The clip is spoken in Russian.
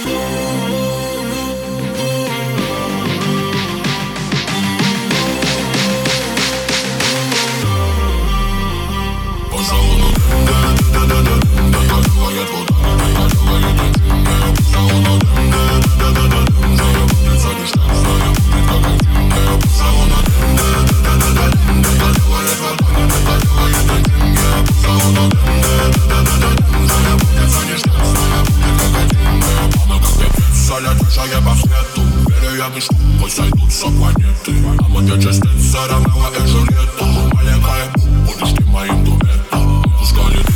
По свету, верю я мечту, пусть сойдутся планеты. Нам эта частица равнала Эльжулету. Маленькая, будешь ты моим дуэтом. Пускай летит.